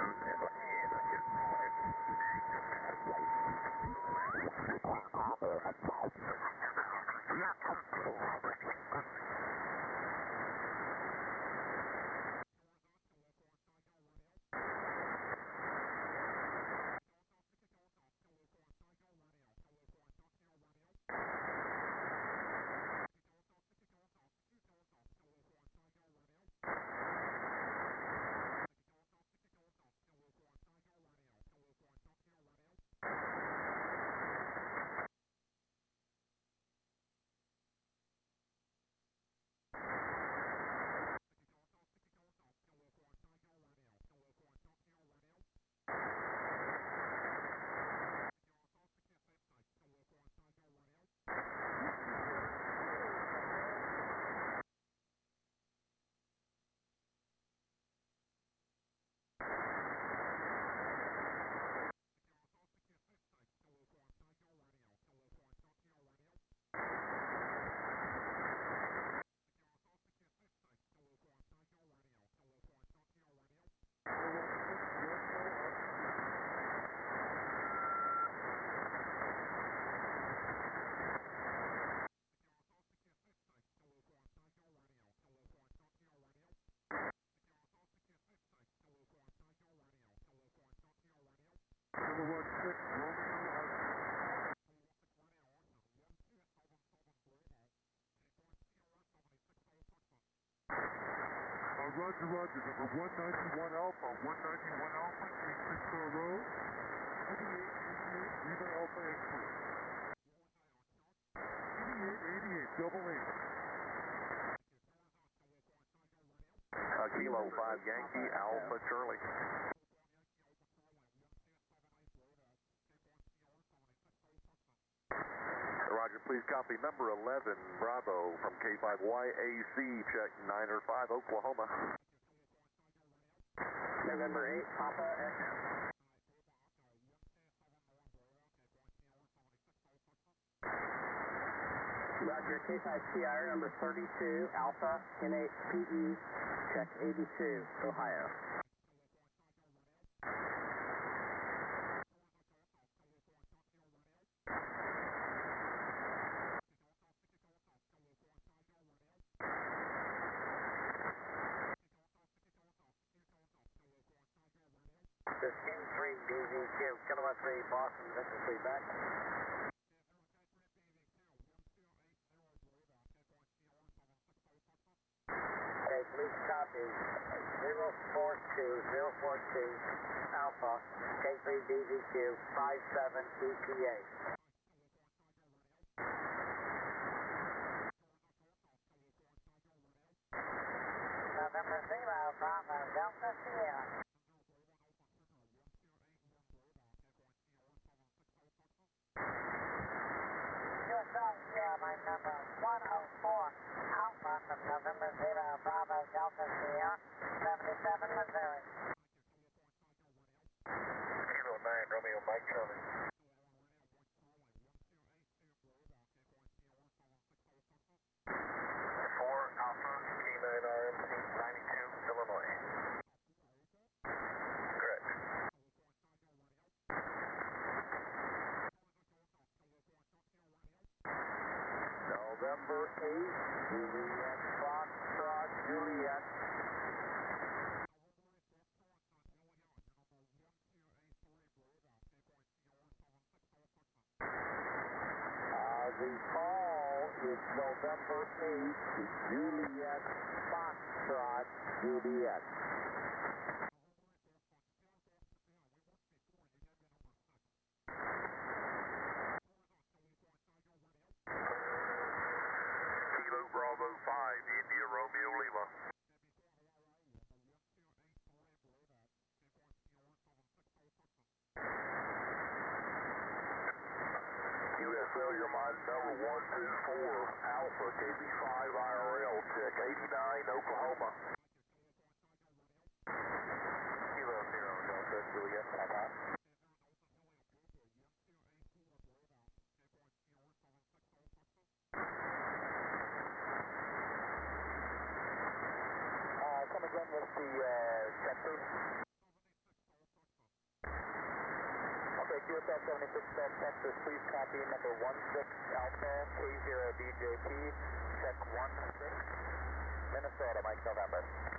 Roger, Roger, number 191 Alpha, 191 Alpha, 86 Road, 88, Lima Alpha X-ray. 88, double eight. Kilo 5 Yankee, Alpha Charlie. Roger, please copy number 11, Bravo from K5YAC, check 905, Oklahoma. November 8, Papa XM. Roger, K5TR number 32, Alpha, N8PE, check 82, Ohio. This Q3BVQ, Kilowatt 3, Boston, Victor 3 back. Okay, please copy 042042 Alpha, K3BVQ, 57 EPA. November 0, Bravo, Delta Sierra. My number 104 Alpha from November 0 Bravo Delta Sierra 77 Missouri. Kilo 9, Romeo Mike Charlie. 4 Alpha, K9 RMC 92, Illinois. Correct. November 8, Juliet, Foxtrot, Juliet. The call is November 8, Juliet, Foxtrot, Juliet. Kilo Bravo 5, India Romeo Lima. USL, your mod number 124, Alpha KB5 IRL, check 89, Oklahoma. Kilo 0, Delta Juliet, bye-bye. Come again with the sector. QSL 76 South Texas, please copy number 16 Alpha K0DJP, check 16, Minnesota, Mike November.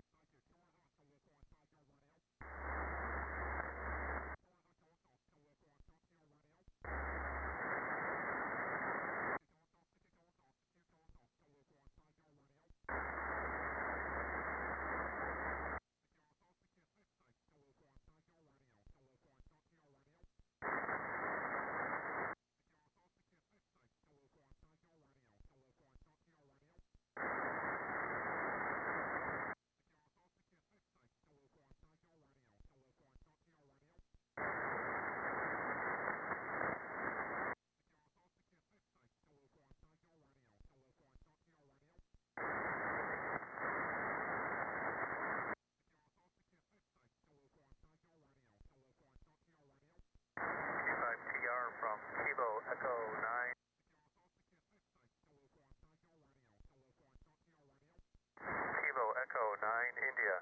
From Kilo Echo 9. Kilo Echo 9, India.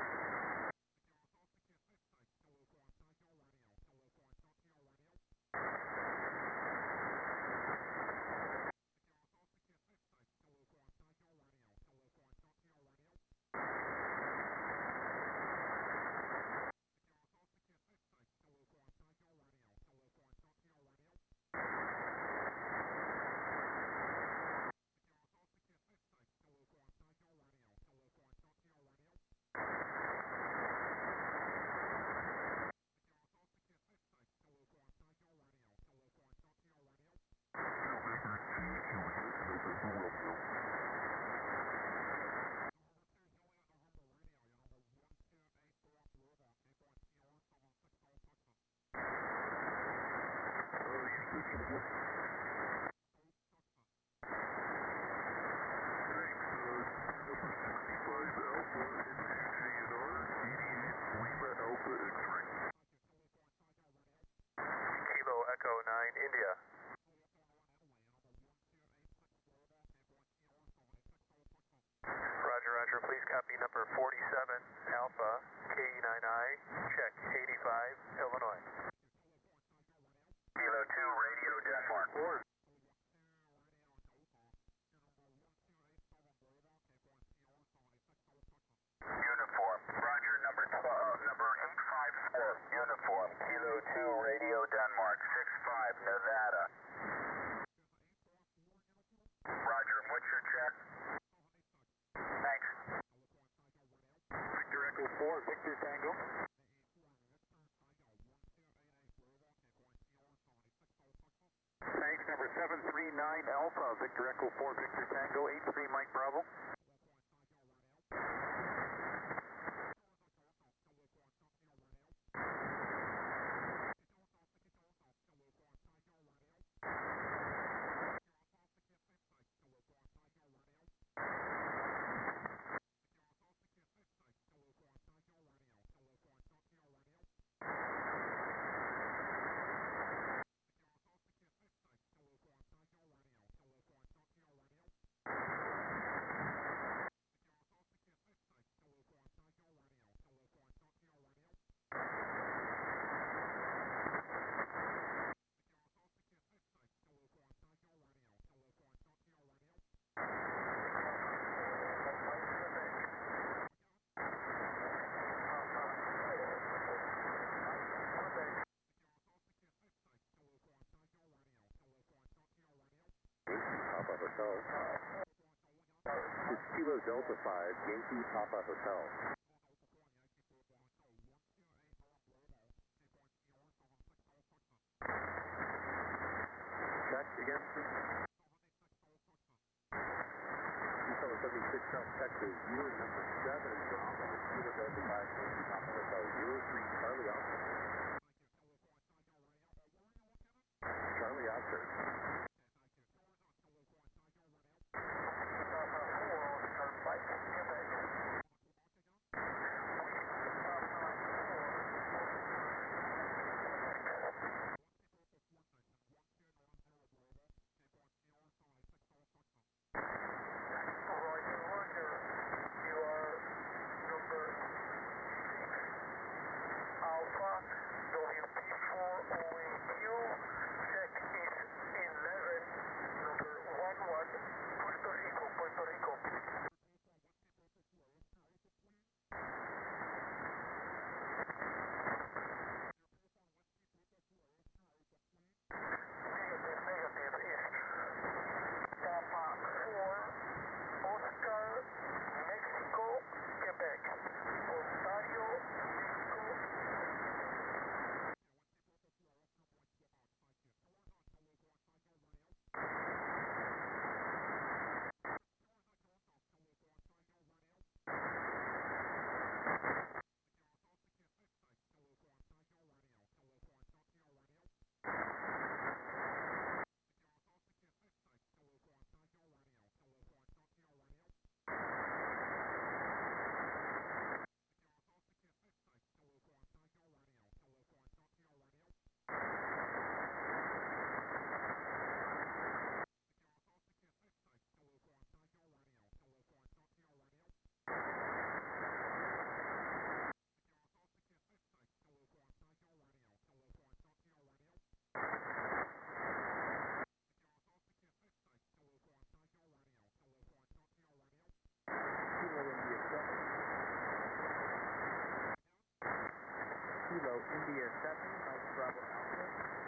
Kilo Echo 9, India. Roger, Roger, please copy number 47 Alpha K9I, check 85, Illinois. Kilo 2, Radio Denmark. Uniform, Roger, number 854, Uniform, Kilo 2, Radio Denmark, 65, Nevada. Roger, what's your check? Thanks. Victor Echo 4, Victor Tango. Thanks, number 739 Alpha, Victor Echo 4, Victor Tango, 83 Mike Bravo. Hotel. It's Kilo Delta 5, Yankee Papa Hotel. Check again. Hotel 76 South Texas, unit number 7, Bravo, Kilo Delta 5, Yankee Papa Hotel, 03 Charlie Oscar. Charlie Oscar. Alpha Kilo India 7, Mike Bravo Alpha.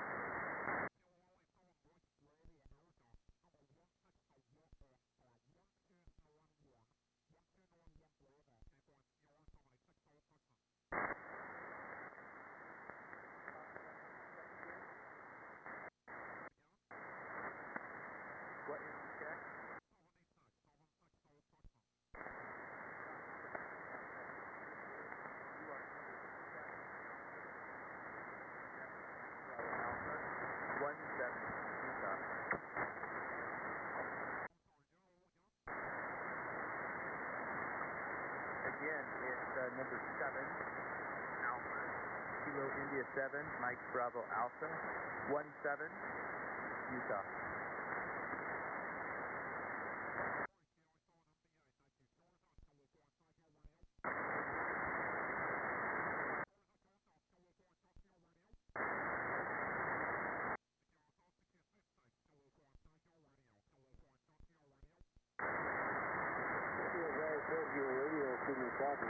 What is the check? You are Bravo Alpha 17 Utah. Again, it's number 7 Alpha Kilo India 7 Mike Bravo Alpha 17 Utah. Your radio couldn't copy.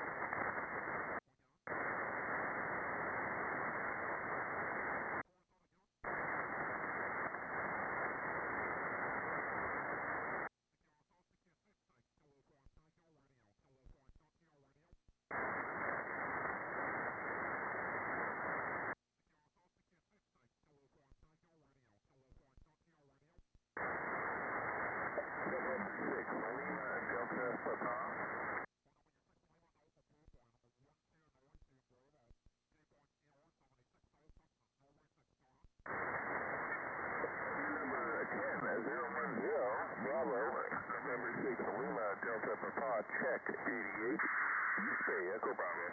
Delta Papa, check 88. Stay Echo Bravo.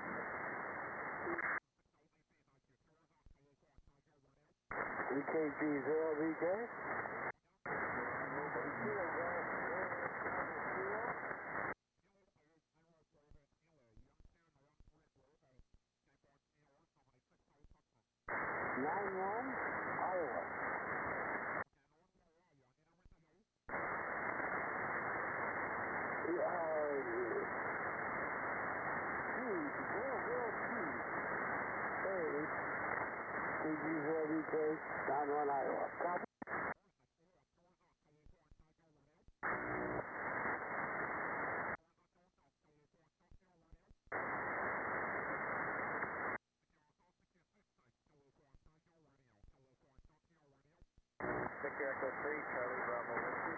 VKG 0, VK. Iowa. KG0VK, 91 Iowa. Copy. Victor Echo 3, Charlie Bravo Whiskey.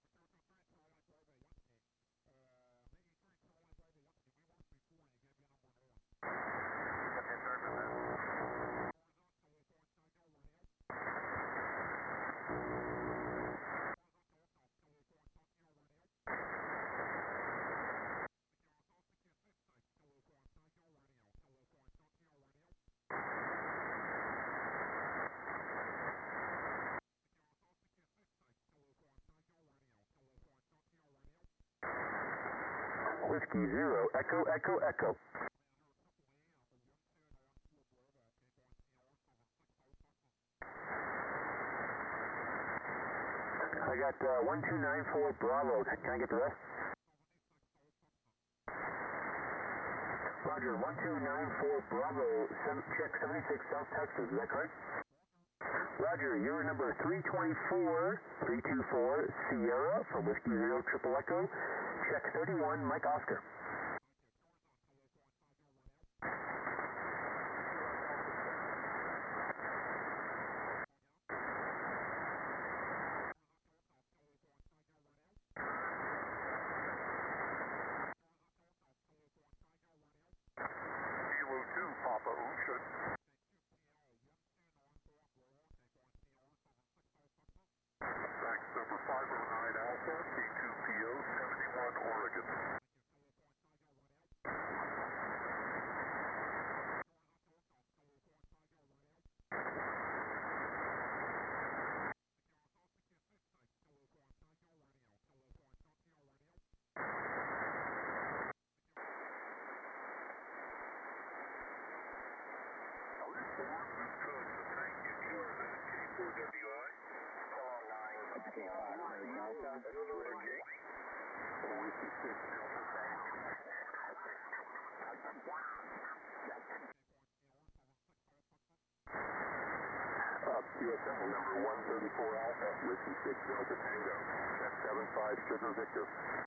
Whiskey 0, Echo, Echo, Echo. I got 1294 Bravo. Can I get the rest? Roger, 1294 Bravo, check 76 South Texas, is that correct? Roger, you're number 324 Sierra for Whiskey 0 Triple Echo, check 31 Mike Oscar. Kilo 2 Papa Ocean. Thanks, number 509 Alpha, K2PO 71 Oregon. QSL number 134 Alpha, Whiskey 6 Delta Tango, check 75 Sugar Victor.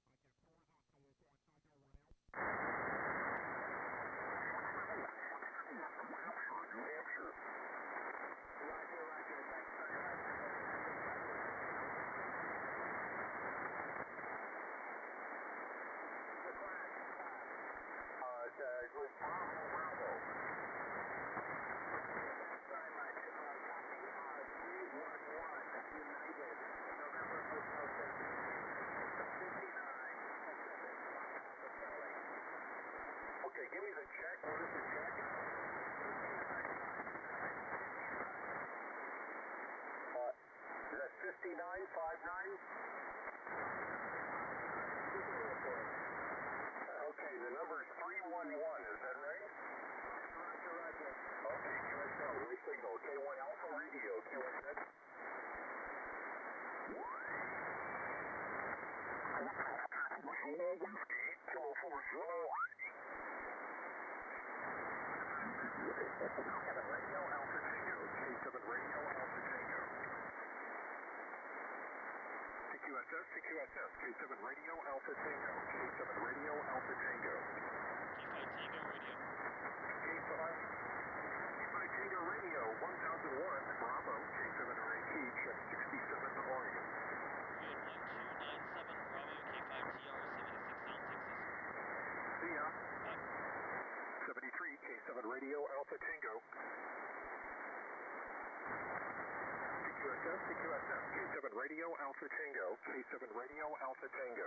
Okay, give me the check. What is the check? Is that 5959? Okay, the number is 311, is that right? Roger. Okay, QSL, new signal, K1 Alpha Radio, QSL. K7 Radio Alpha Tango, K7 Radio Alpha Tango. TQSS, K7 Radio Alpha Tango, K7 Radio Alpha Tango. K5 Tango Radio. K5 Tango Radio, 1001, Bravo, K7 RAT, check 67 to Oregon. Good 1297 Bravo, K5 TR 76 South Texas. See ya. Bye. 73, K7 Radio Alpha Tango. TQSS, K7 Radio Alpha Tango, K7 Radio Alpha Tango.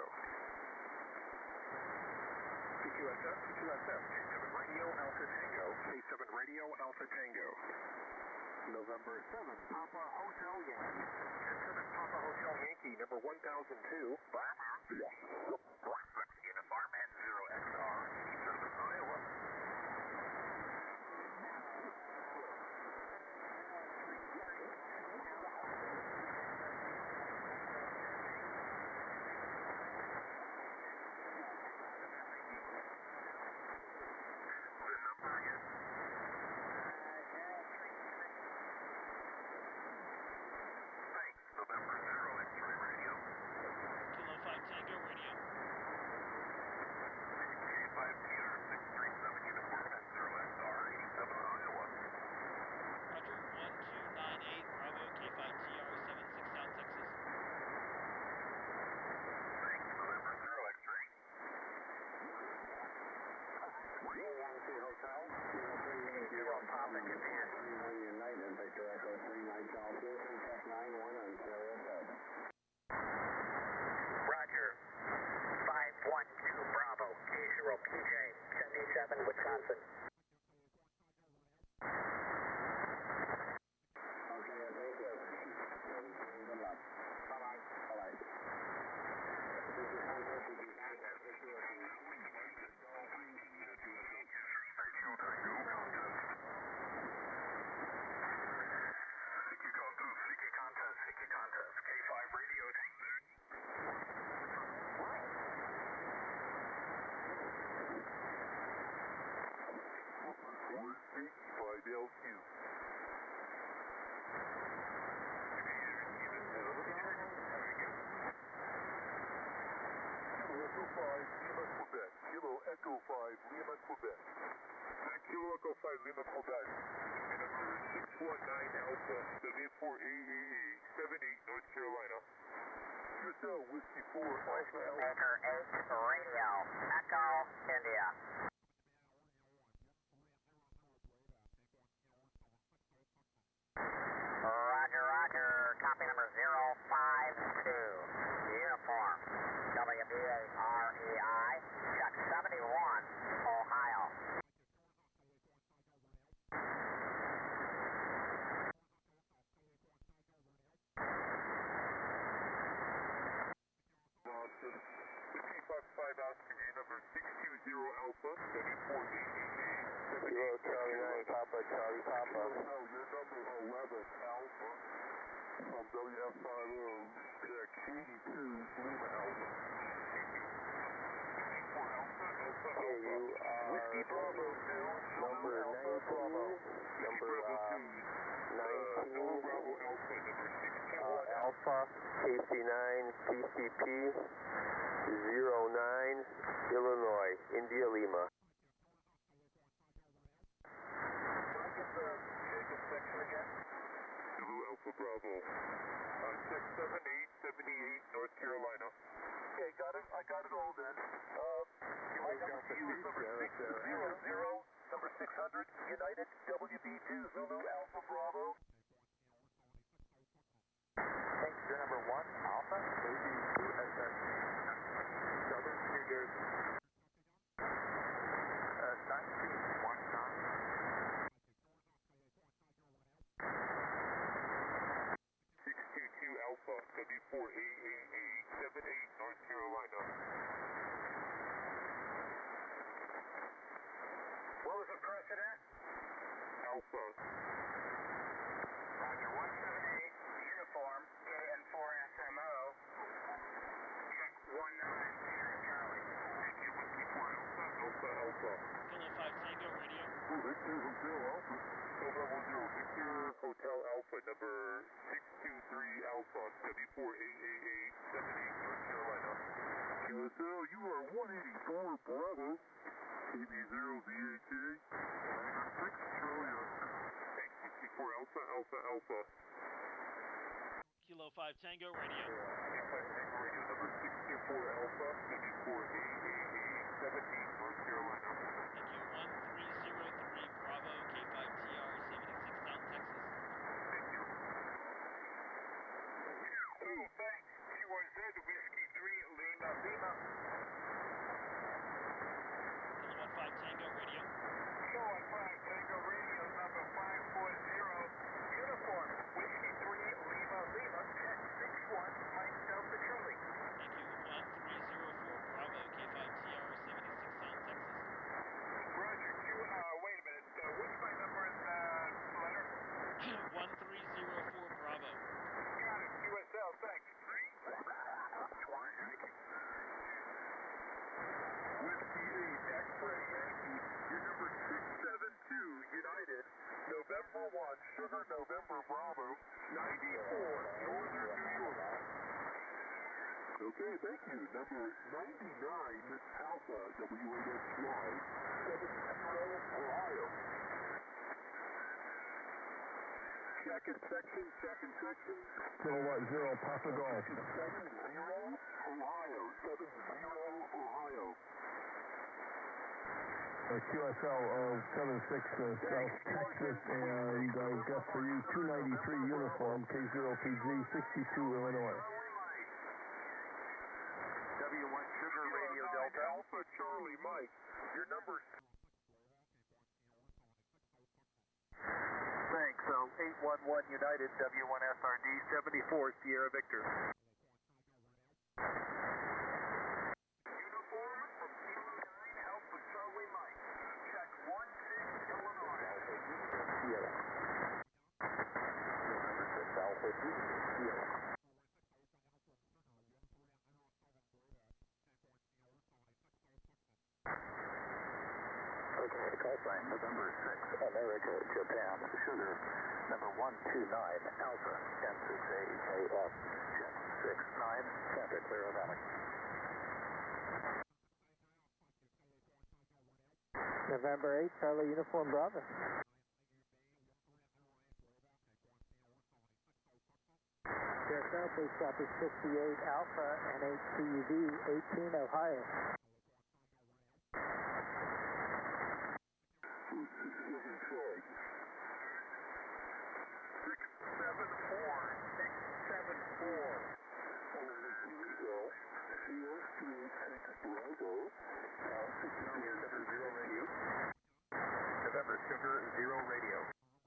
TQSS, K7 Radio Alpha Tango, K7 Radio Alpha Tango. November 7, Papa Hotel Yankee. 7 Papa Hotel Yankee, number 1002, Bravo. Uniform N0XR, 87 Iowa. November 0, X-ray radio. Kilo 5 Tango Radio. K5 TR 637 Uniform N0XR, 87 Iowa. Roger 1298 Bravo, K5 TR 76 South Texas. Thanks, November 0, X-ray. Yankee Hotel, 030 Papa Japan. United Victor Echo 39 South, check 91 on Stereo Code. Roger, 512 Bravo, K0 PJ, 77 Wisconsin. Okay, thank you. Good luck. Bye-bye. Bye-bye. Sticky contest, K5 radio. By LQ. Kilo Echo 5, Lima, Quebec. Kilo Echo 5, Lima, Quebec. Number 619 Alpha 74AAA, 78 North Carolina. QSL Whiskey 4 Alpha Alpha. Maker 8 Radio, Echo, India. Roger, copy number 052, Uniform, WBA-REI, check 71, Ohio. Boston, 55 Oscar, number 620 Alpha, 74AAA, 78 Charlie 9, Papa, Charlie Papa. No, your number 11 Alpha, from WF50, check 82 Lima Alpha. Okay, you are Whiskey Bravo, number 19, number Bravo Alpha, number 621 Alpha, KC9, TCP, 09, Illinois, India Lima. Alpha Bravo. Check 7878 North Carolina. Okay, got it. I got it all then. My number to you is number 600, number 600, United WB2 Zulu Alpha Bravo. Thanks, you're number 1, Alpha, KC2SS. Southern New Jersey. 1919. 622 Alpha, W4AAA, 78 North Carolina. What was the precedent? Alpha. Roger, 178, uniform, KN4SMO. Check 19, Sierra Charlie. Thank you, Whiskey 4 Alpha. Alpha, Alpha. Kilo 5 Tango radio. Victor Hotel Alpha. Victor Hotel Alpha, number 623 Alpha, W4AAA, 78 North Carolina. QSL, you are 184 Bravo. KB0VAK. 6 Charlie Oscar. Thanks, Whiskey 4 Alpha, Alpha, Alpha. Kilo 5 Tango radio. Radio number 624 Alpha, W4AAA, 17 North Carolina. Thank you. 1303 Bravo, K5TR, 76 South Texas. Thank you. Oh, thanks. QRZ, Whiskey 3, Lima, Lima. Kilo 15 Tango radio. Kilo 5 Tango Radio, number 540, uniform, Whiskey 3, Lima, Lima. Check 61, Mike Delta Charlie. Thank you. 1304 Bravo, K5TR, 76 South Texas. Roger, wait a minute. What's my number in the letter? 1304 Bravo. Got it, QSL, thanks. Whiskey 8, X-Ray Yankee, your number 672, United, November 1, Sugar November Bravo, 94, Northern New York. Okay, thank you. Number 99 Alpha, WAXY. 70 Ohio. Check inspection, check inspection. Kilowatt 0 Papa Golf. 70, Ohio, 70, Ohio. QSL 76 South Texas, and I've got for you 293 uniform, K0PG 62 Illinois. W1 Sugar Radio Delta. Alpha Charlie Mike, your number. Thanks. So 811 United W1 SRD 74 Sierra Victor. Uniform from Kilo 9 Alpha Charlie Mike. Check 16 Illinois. Number 6 Alpha Sierra. Okay, call sign November 6, America, Japan, Sugar, number 129, Alpha, N6AAF, check 69, Santa Clara Valley. November 8, Charlie Uniform Bravo. QSL, please copy 68 Alpha and 8 CUV, 18 Ohio. November Sugar 0 Radio.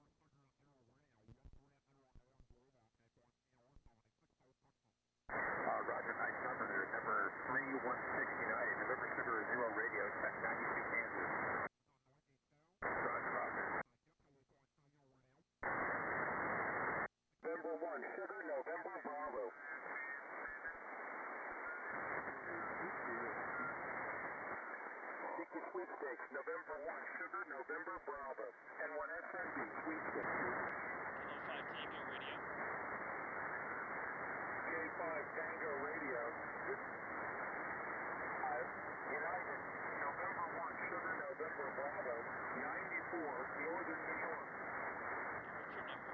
Roger, nice number there. Number 316 United, November Sugar 0 Radio, check 92 Kansas. Roger, Roger. November 1 Sugar, November Bravo. Ticket sweepstakes, November 1 Sugar, November Bravo. And 1 SMB sweepstakes. Kilo Tango Radio. United, November 1, Sugar November Bravo, 94, Northern New York. What's your number?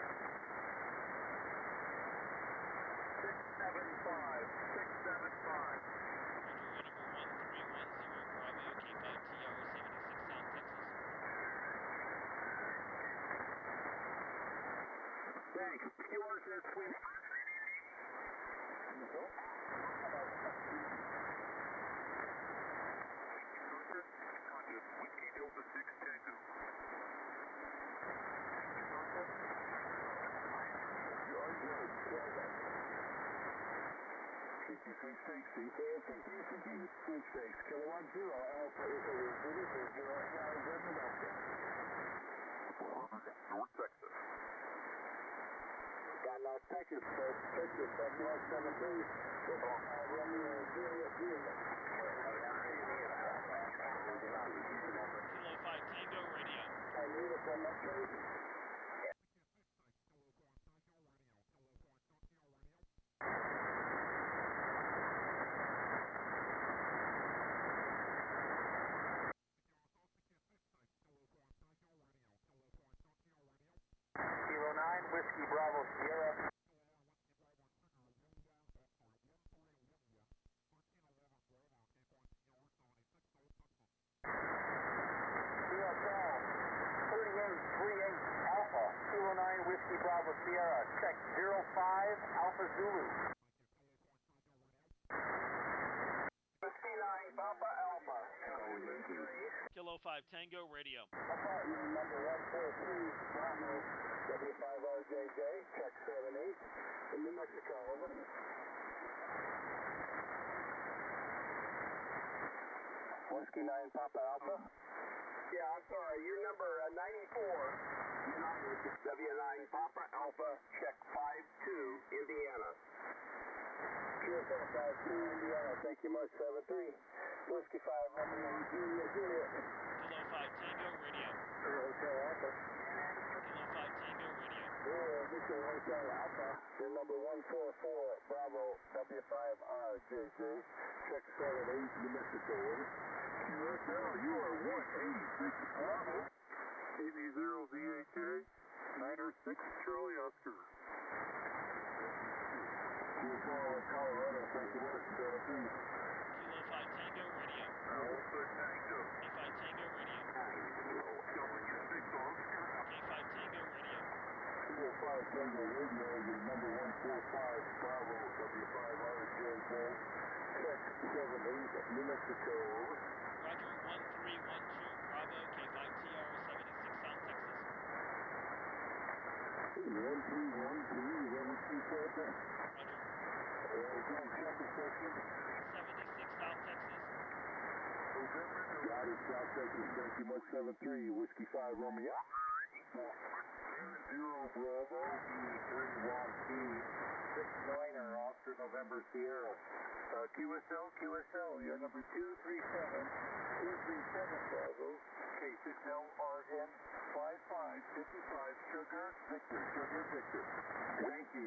675, 675. Roger, your number 1310 Bravo, K5TR, 76 South Texas. Thanks. QRZ Sweet. Whiskey Delta 6 Tango. Sweepstakes, Kilowatt Zero, Alpha Echo Zulu, 0 AI, Philadelphia. North Texas. Got Las Texas, Texas, 7173, Romeo, Juliet, Juliet. Kilo 5 Tango Radio. I need it from upgrade. Kilo 9, Whiskey Bravo Sierra. QSL 3838 Alpha, Kilo 9 Whiskey Bravo Sierra, check 05 Alpha Zulu. Whiskey 9 Papa Alpha. Kilo 5 Tango Radio. Apartment number 143 Bravo, W5RJJ, check 78 in New Mexico, over. Whiskey 9 Papa Alpha. Yeah, I'm sorry, you're number 94. United, W9 Papa Alpha, check 52, Indiana. QSL 52, Indiana, thank you much, 73. Whiskey 5, Romeo, Juliet, Juliet. Kilo 5 Tango Radio. Hotel Alpha. Kilo 5 Tango Radio. Victor Hotel Alpha, your number 144, Bravo, W5RJJ, check 78, New Mexico, over. QSL, you are 186 Bravo. 80 VHA, 906 Charlie Oscar. Colorado, thank you much, 73. Kilo 5 Tango Radio. Alpha Tango. K5 Tango Radio. Showing you 6 Oscar. K5 Tango Radio. 205 Tango Radio, your number 145, Bravo, W5RJJ, check 78, New Mexico, over. Roger, 1312 Bravo, K5TR, 76 South Texas. 1312, is that what you said there? Roger, Second section. 76 South Texas. Got it, South Texas, thank you much, 73, Whiskey 5 Romeo. 0 Bravo, E31T, 6 Niner, Oscar November Sierra. QSL, you're number 237 Bravo, K6L RN, 5555 Sugar, Victor. Thank you,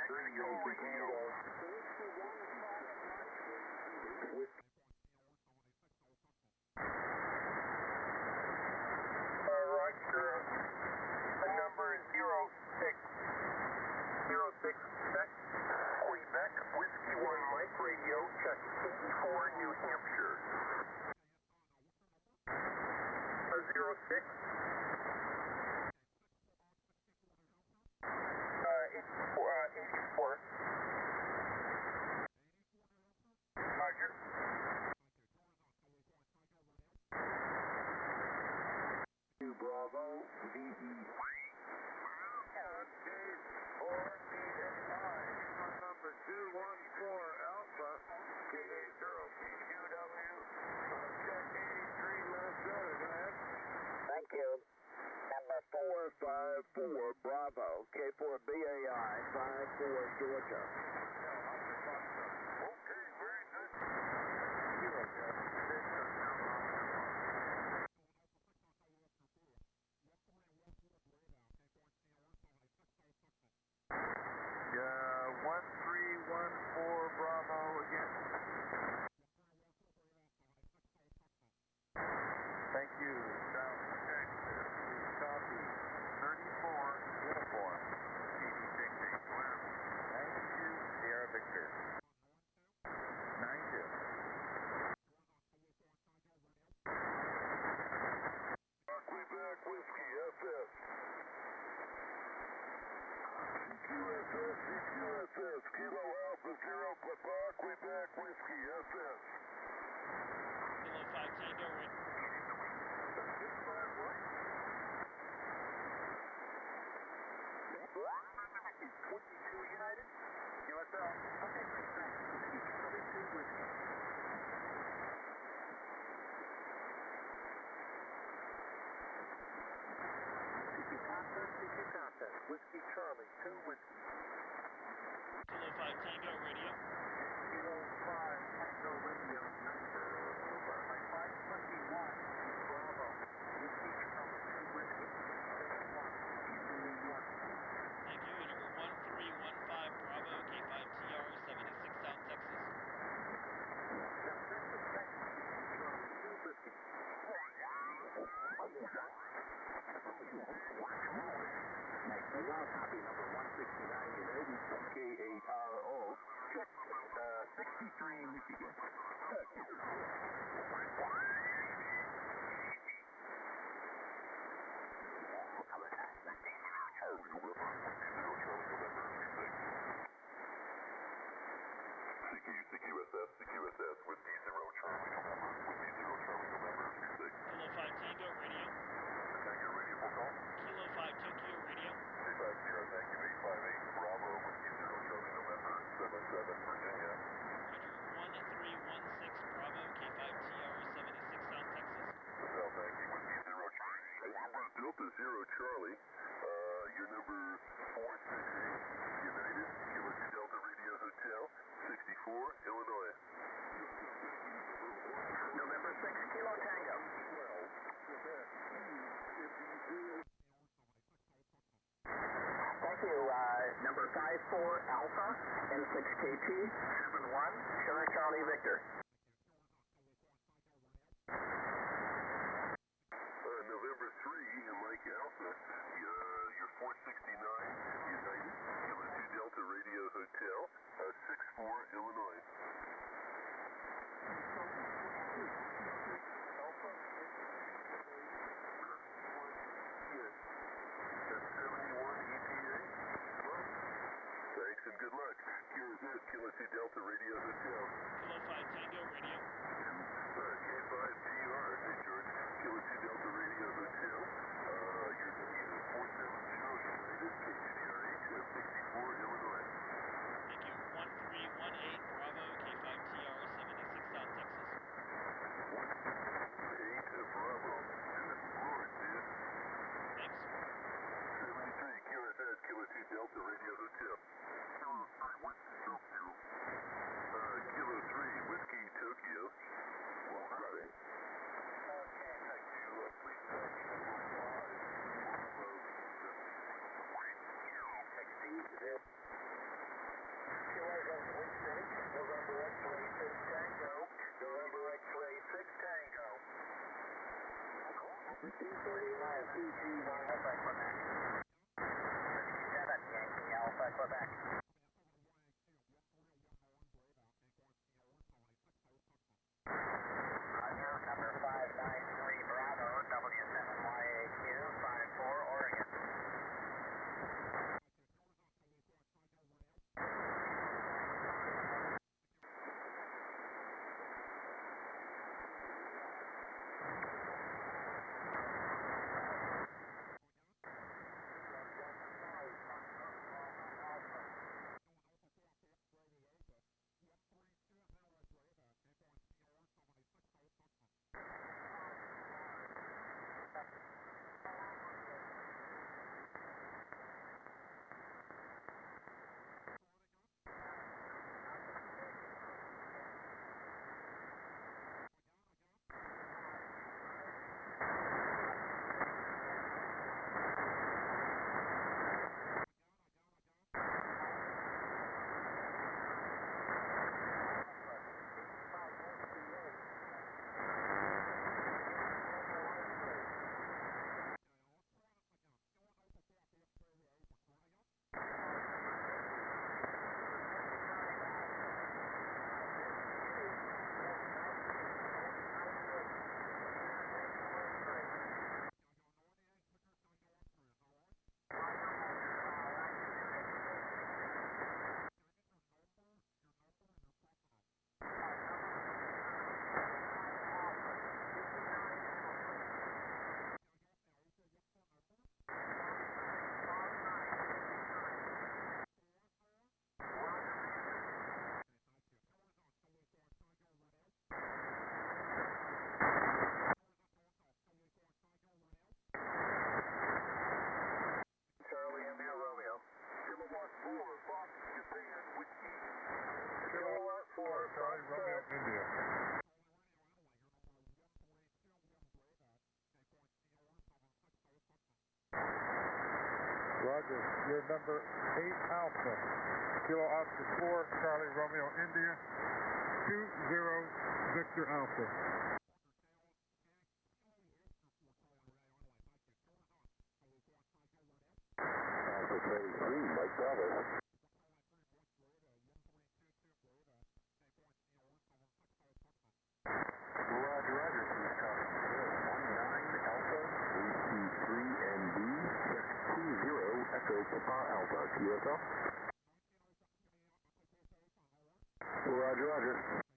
Roger. Number 06 Quebec, Whiskey 1 Mike Radio, check 84 New Hampshire. 06 84 Roger. Bravo, VE. Number 214 Alpha, K80PQW, check 83 Minnesota, go ahead. Thank you. Number 454 Bravo, K4BAI, 54 Georgia. Okay, very good. Yeah, 1314 Victor. 92. Quebec Whiskey SS. CQSS, Kilo Alpha Zero Quebec Whiskey SS. Kilo 5 Tango ready. 22 United. USL. Okay, thanks. 22 Whiskey. CQ contest. Whiskey Charlie, 2 Whiskey. Kilo 5 Tango radio. Kilo 5 Tango Radio, number 521, Bravo. Whiskey Charlie, 2 Whiskey. 71. Thank you. And number 1315 Bravo K5TR 76 South Texas. Copy number 169 United K8RO. Check 63 Michigan. CQSS, Whiskey 0 Charlie November, Whiskey 0 Charlie November, 26. Kilo 5 Tango radio. Tango radio full call. Kilo 5 Tokyo radio. 350, thank you, 858 Bravo, Whiskey 0 Charlie November, 77 Virginia. Roger 1316 Bravo K5TR 76 South Texas. South, thank you, Whiskey 0 Charlie. Delta 0 Charlie, your number 468 United, Kilo 2 Delta Radio Hotel, 64 Illinois. November 6 Kilo Tango. 12 Quebec, Thank you. Number 54 Alpha N6KT 71 Sugar Charlie Victor. November 3 Mike Alpha, your 469 United, Kilo 2 Delta Radio Hotel, 64 Illinois. Alpha Yes. That's 71 ETA. Thanks and good luck. Here's this Kilo 2 Delta Radio Hotel. Kilo 5 Tango radio. K5TR, hey George. Kilo 2 Delta Radio Hotel. Your 470 United, KCDRH, 64 Illinois. Thank you. 1318 Bravo K5TR 76 South Texas. 8 Bravo. Good Lord, dude. Thanks. 73 QSS, Kilo 2 Delta Radio Hotel. Kilo 3 Whiskey Tokyo. Kilo 3 Whiskey Tokyo. Well, hi. Okay, thank you. Please tell me number 5. Exceed this. November X-ray 6 Tango. November X-ray 6 Tango. 239 PG1 Alpha Quebec. 57 Yankee Alpha Quebec. Roger, number 593 Bravo, W7YAQ 54 Oregon. Roger. You're number 8 Alpha. Kilo Oscar 4, Charlie Romeo India, 20 Victor Alpha. Alpha 33, Mike Bravo. Roger, Roger, please copy. 19 Alpha, 323 NB, check 20 Echo Papa Alpha, QSL. Roger, Roger.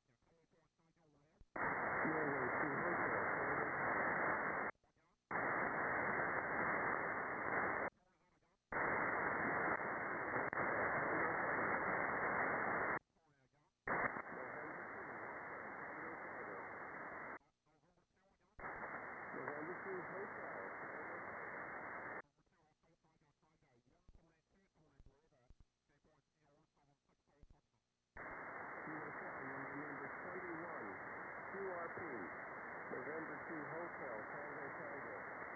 November 2 Hotel, Tango Tango.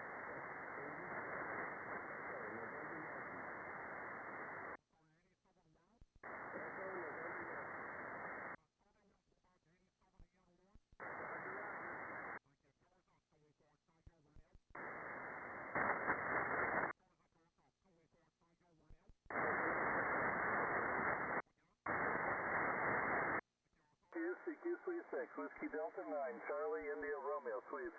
QC6, Whiskey Delta 9, Charlie India Romeo, sweeps.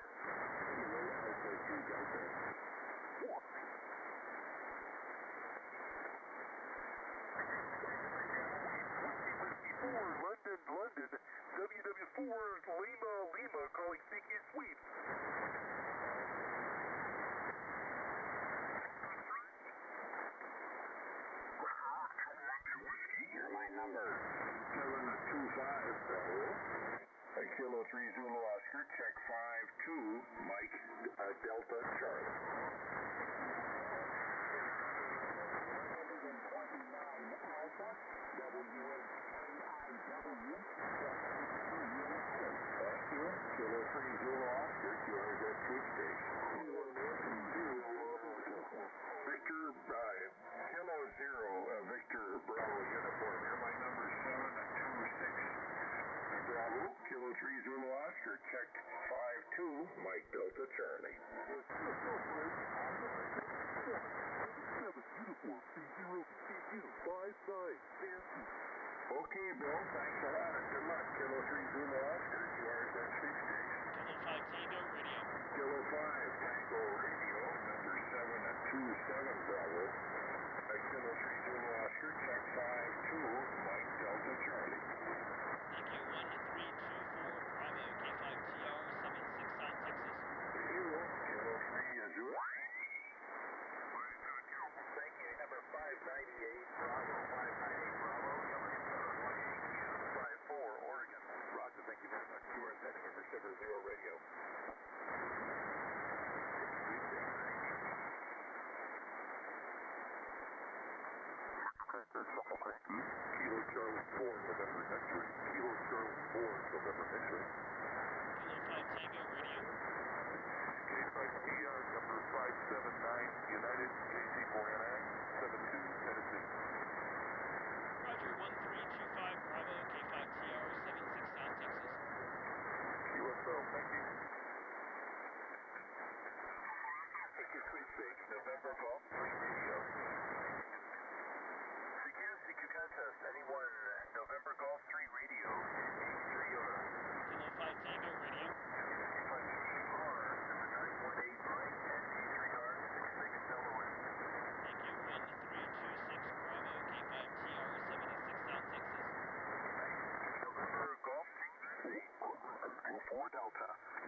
London, WW4 Lima, calling CQ sweeps. You're my number. 725, Bravo. Kilo 3 Zulu Oscar, check 52, Mike Delta Charlie. 129 Alpha, WAIW. Thank you. Kilo 3 Zulu Oscar, QRZ sweepstakes. Victor, Kilo 0, Victor Bravo uniform. You're my number 726. Bravo, Kilo 3 Zulu Oscar, check 52, Mike Delta Charlie. Okay, Bill, thanks a lot and good luck. Kilo 3 Zulu Oscar, QRZ sweepstakes. Kilo 5 Tango Radio. Kilo 5 Tango Radio, number 727 Bravo. Kilo 3 Zulu Oscar, check 52, Mike Delta Charlie. Thank you. 1324 Bravo K5TR 76 South Texas. Kilo 3 Zulu. Thank you. Number 598 Bravo, 598 Bravo, W718 Oregon. Roger, thank you very much. You are sending in receiver 0 radio. Kilo Charlie 4, November X-ray. Kilo Charlie 4, November X-ray. Kilo 5 Tango Radio. K5TR number 579, United, JC Moynihan, 72, Tennessee. Roger. 1325 Bravo K5TR 76 South Texas. QSL, thank you. Victor Sweepstakes, November Golf 3 Radio. CQ contest, anyone, November Golf 3 Radio, 830. Kilo 5 Tango Radio. K5TR, number 918 Mike, and D3R 66 Delaware. Thank you. 1326 Bravo K5TR 76 South Texas. November Golf 4 Delta.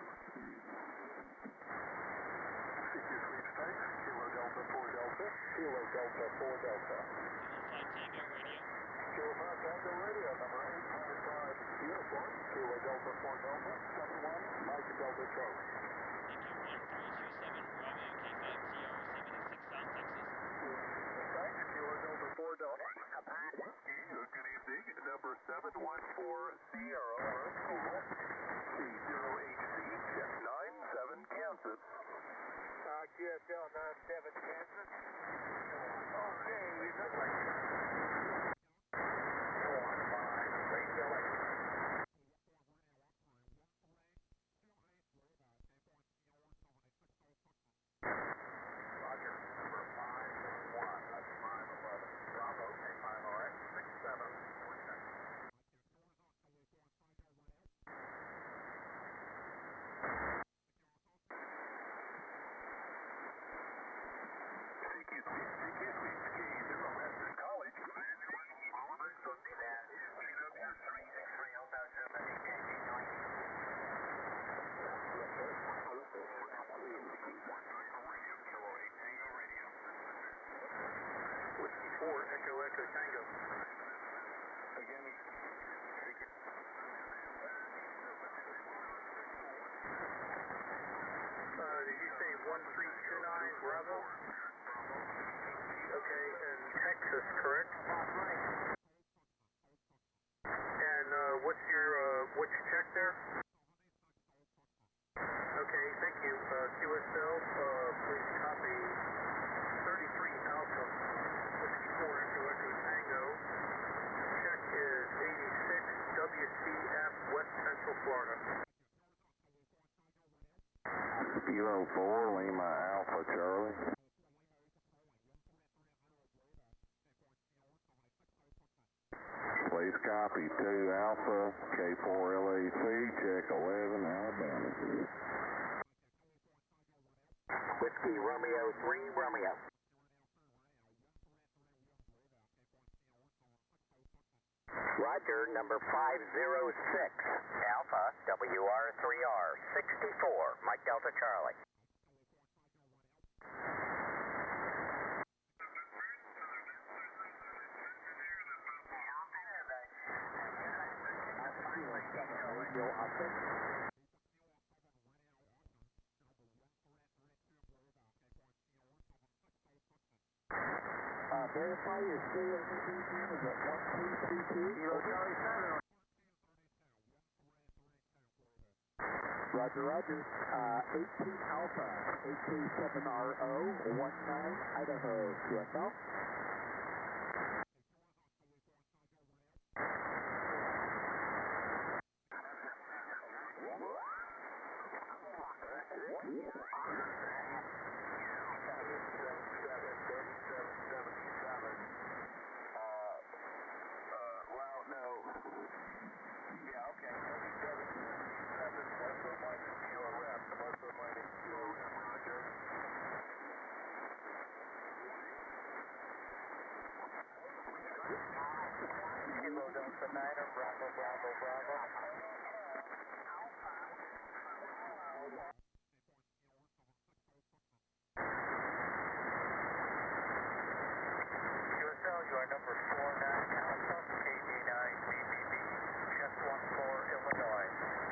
CQ Sweepstakes, Kilo Delta 4 Delta, Kilo Delta 4 Delta. Kilo 5 Tango Radio. Kilo 5 Delta Radio, number 855 uniform, Kilo Delta 4 Delta, 71, Mike Delta Charlie. Thank you. 1327 Bravo K5TR 76 South Texas. Thanks, Kilo Delta 4 Delta. Good evening, number 714 Sierra Roscoe, C0HC, check 97 Kansas. QSL 97 Kansas. Did you say 1329 Bravo? Okay, and Texas, correct? And what's your check there? Okay, thank you. QSL, please copy 33 Alpha, Whiskey 4 Echo Echo Tango. Check is 86 WCF, West Central Florida. Kilo 4, Lima Alpha Charlie. Please copy 2 Alpha, K4LAC, check 11, Alabama. Whiskey Romeo 3 Romeo. Roger, number 506, Alpha, WR3R, 64, Mike Delta Charlie. Verify your serial number is at 1332. Kilo Charlie 7. Roger, roger. 18 Alpha, AK7RO, 19 Idaho, QSL. Kilo Delta 9, Bravo, Bravo, Bravo. QSL, you are number 49 Alpha, KD9 BBB, Chest 14, Illinois.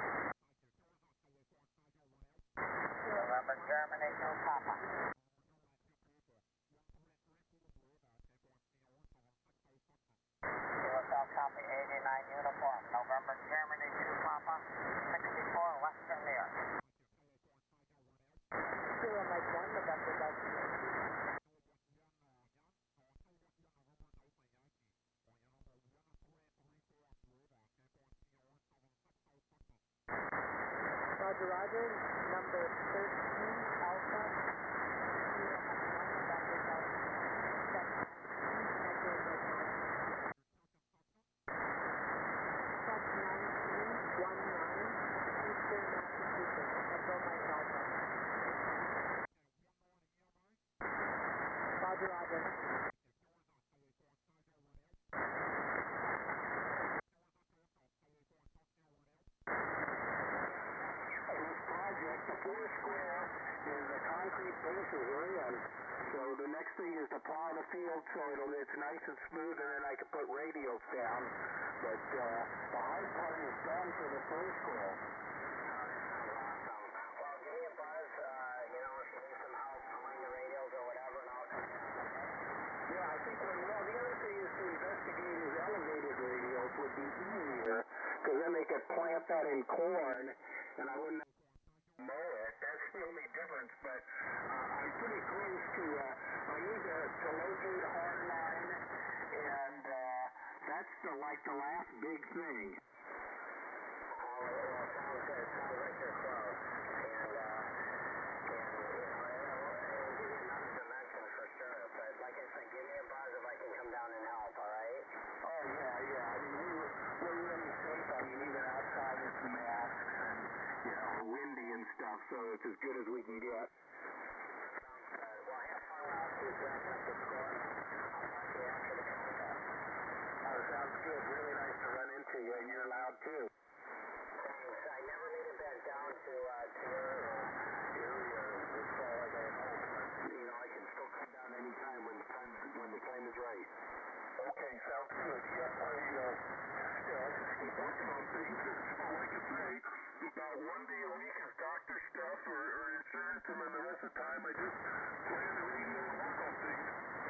November, Germany, no Papa. QSL copy 89 uniform, November, Germany, 2 Papa, 64 Western New York. Zero Mike 1, November, Delta. Roger, roger. Number 13 Alpha. Roger, roger. Concrete bases we're in. So the next thing is to plow the field so it's nice and smooth, and then I can put radials down. But the hard part is done for the first roll. Well, give me a buzz, if you need some help pulling the radials or whatever, and I'll come down. Yeah, I think, well, the other thing is to investigate his elevated radials would be easier, because then they could plant that in corn, and I wouldn't mow it. That's the only difference, but I'm pretty close to, I need to locate R9, and that's like the last big thing. Oh, well, sounds good. Sounds like you're close. And you know, it'll give you another dimension for sure. But like I said, give me a buzz if I can come down and help, all right? Oh, yeah. I mean, we're really safe. I mean, even outside with the masks and, you know, windy and stuff, so it's as good as we can get. Sounds good. Well, have fun out. Keep wrapping up the score. I'll talk to you after the contest. Oh, sounds good. Really nice to run into you, and you're loud, too. Thanks. I never made it back down to your area as far as I hope, but, you know, I can still come down anytime when the time is right. Okay, sounds good. Yeah, I just keep working on things. Like I say, about one day a week is doctor stuff or insurance, and then the rest of the time I just play on the radio and work on things.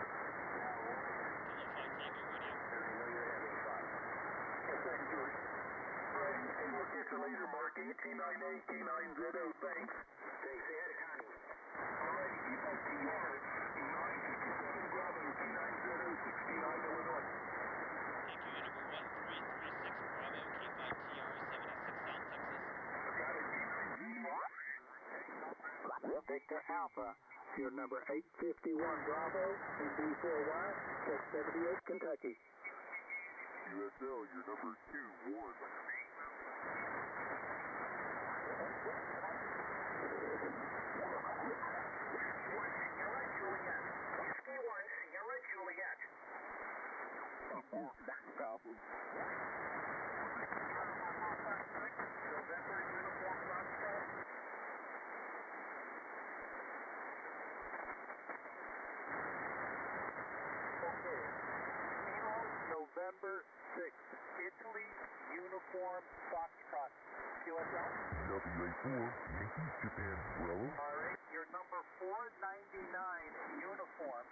Kilo 5 Tango Radio. I know you're having fun. Okay, thanks, George. Hey, we'll catch you later, Mark. 1898K9ZO. Thanks. Thanks. Say hi to Connie. All right, keep up TR. 957 Bravo, K9ZO, 69 Illinois. Thank you, number 1336 Bravo, K5TR, 76 South Texas. Got it, K9ZO. Victor Alpha, your number 851 Bravo, MB41, check 78 Kentucky. USL, your number 21. Sierra Juliet. Whiskey 1, Sierra Juliet. November uniform Foxtrot. Okay. Kilo November 6, Italy uniform Foxtrot. QSL? WA4, Yankee, Japan, Bravo. All right, your number 499 uniform.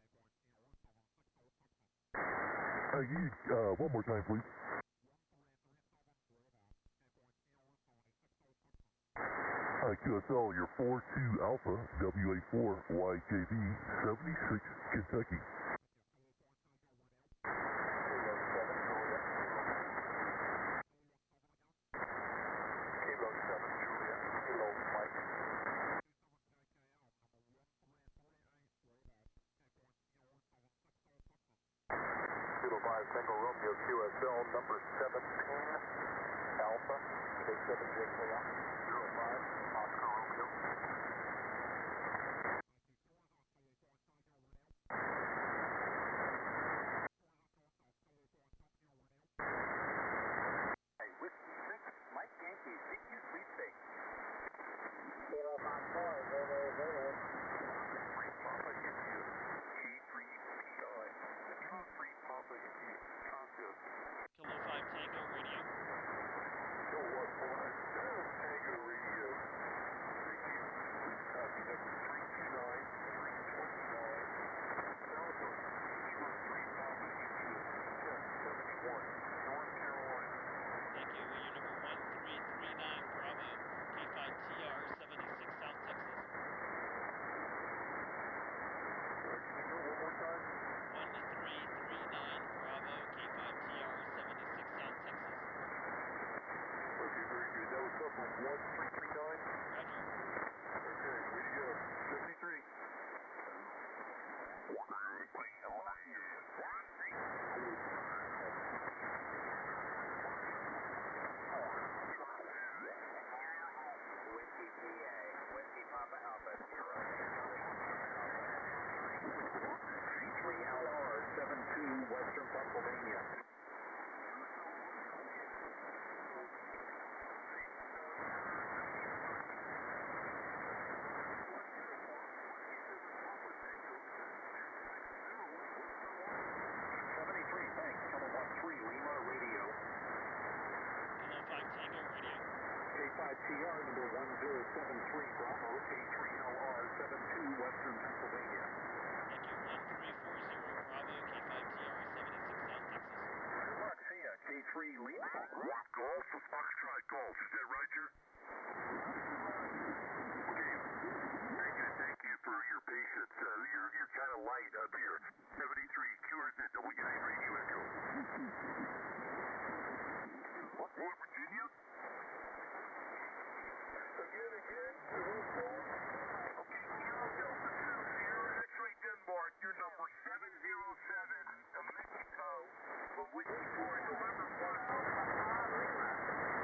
One more time, please. QSL, your 42 Alpha, WA4, YJB, 76, Kentucky. Kilo 7 Juliet. Kilo Mike. Kilo 5, Tango Romeo, QSL, number 17, Alpha, K7 JKL, 05, Oscar Romeo. Hey, Whiskey 6, Mike Yankee, CQ sweepstakes. Kilo 54, Zulu, Zulu. Papa India, K3PI, Kilo 3 Papa India, contest. Kilo 5 Tango Radio. Kilo 1 Tango Radio. Thank you. Please copy number 329, 329, Alpha, Kilo 3 Papa India, check 71, North Carolina. Thank you, your number 1339 Bravo, K5TR, 76 South Texas. Can you go one more time? 1339 Bravo, K5TR, 76 South Texas. Okay, very good. That was up on 1339. Roger. Okay, way to go. 73. Whiskey PA, Whiskey Papa Alpha, Sierra C3LR 72, Western Pennsylvania. Lima Radio. Kilo 5 Tango Radio. K5TR number 1073 Bravo, K3LR 72, Western Pennsylvania. Thank you, 1340 Bravo, K5TR, 76 South Texas. Good luck, see ya. K3 Lima. Golf, Foxtrot Golf. Is that Roger? Okay, your patience. You're kind of light up here. 73, QRZ, W9 Radio Echo. What, Virginia? Again, okay, Kilo Delta 2, Sierra X-Ray Denmark, your number 707, Mexico, from Whiskey 4 November 4.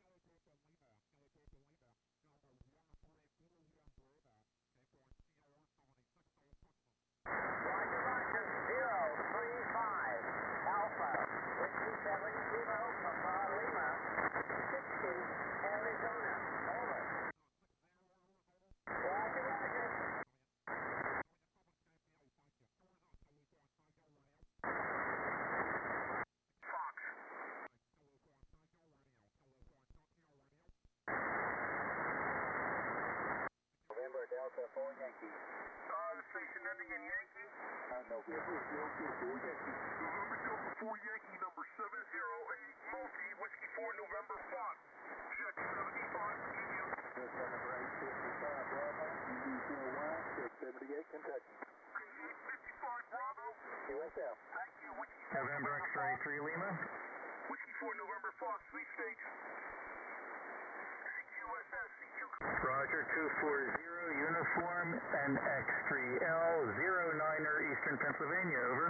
Delta 4 Yankee. The station ending in Yankee? November Delta 4 Yankee. November Delta 4 Yankee, number 708, Multi, Whiskey 4 November Fox. Check 75, Virginia. Number 855 Bravo, UB41, check 78, Kentucky. 855 Bravo. QSL. Thank you, Whiskey 4 November X-Ray 3 Lima. Whiskey 4 November Fox, three states. CQSS, CQ. Roger, 240 Uniform NX3L 09er Eastern Pennsylvania, over.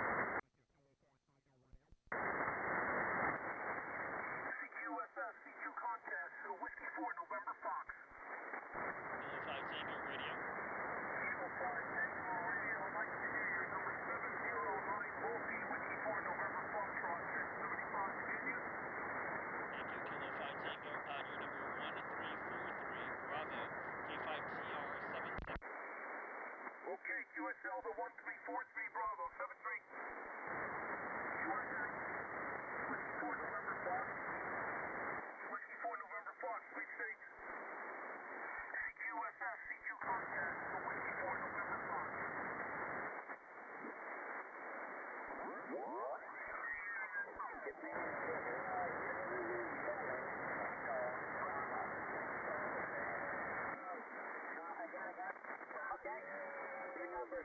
CQSS, CQ contest, Whiskey 4 November Fox. Kilo 5 Tango Radio. Kilo 5 Tango Radio, I'd like to hear your number 709 Multi, Whiskey 4 November Fox, check 75, Virginia. Thank you, Kilo 5 Tango. On your number 1343 Bravo, K5TR 76. Okay, QSL to 1343 Bravo, 73. QSS, Whiskey 4 November Fox. Whiskey 4 November Fox, three states. CQSS, CQ contest, Whiskey 4 November Fox. Okay. Your number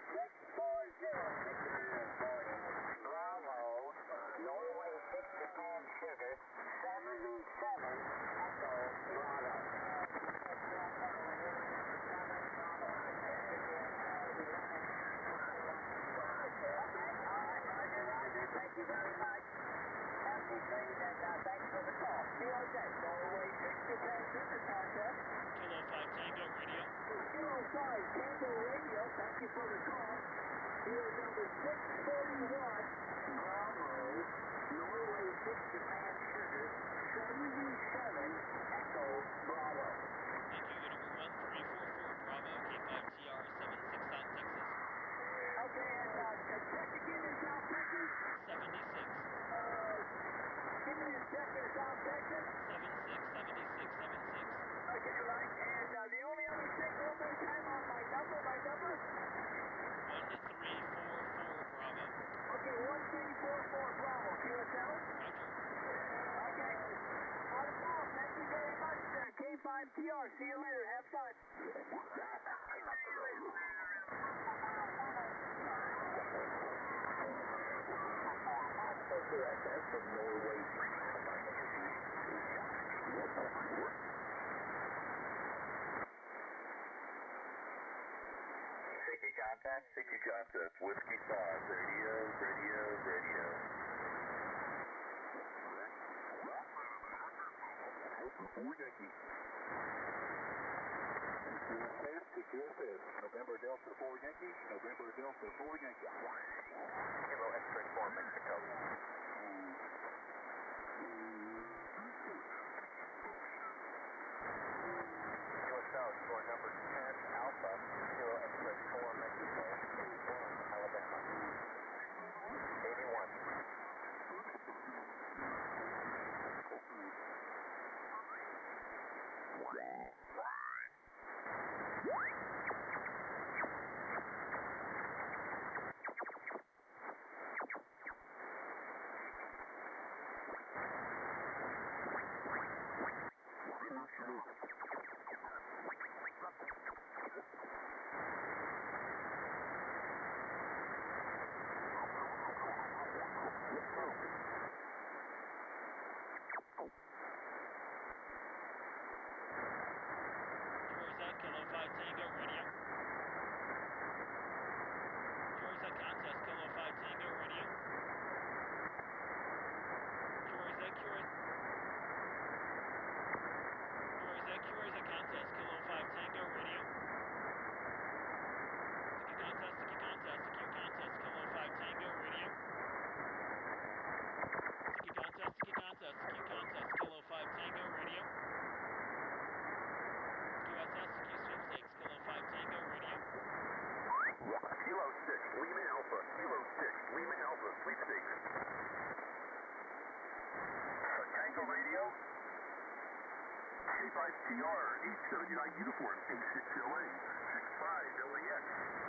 640, Bravo, Norway 6 Japan Sugar, 77, Echo, Bravo. Roger. Thank you very much. Have a great and thanks for the call. QOJ, Norway 6 Japan Sugar contest. Kilo 5 Tango Radio. Kilo 5 Tango Radio, thank you for the call. Kilo number 641, Bravo, Norway 6 Japan Sugar, 77, Echo, Bravo. Thank you, your number 1344 Bravo, K5TR 76 South Texas. Okay, and check again in South Texas. 76. Give me a check in South Texas. 76, 76, 76. Okay, right, and the only other thing, one more time on my number. 1344 Bravo. Okay, 1344 Bravo, QSL. Roger. Okay. Not a problem. Thank you very much, K5TR. See you later. Have fun. That's from Norway. CQ contact, Whiskey 5, radio. 4 Yankee. QSS, November Delta 4 Yankee, November Delta 4 Yankee. Kilo X-Ray 4 Mexico. QSL, score number 10 Alpha, Kilo X-Ray 4 Mexico, Alabama. 81. George Z, Kilo 5 Tango, radio. George Z contest, Kilo 5 Tango, radio. George Z, contest, Kilo 5 Tango, radio. Sticky contest, Kilo 5 Tango, radio. Sticky contest, Kilo 5 Tango, radio. QSS, Q sweepstakes, Kilo 5 Tango, radio. Kilo 6, Lima Alpha. Kilo 6, Lima Alpha, sweepstakes. Tango radio. K5TR, 879 uniform, K6LA, 65 LAX.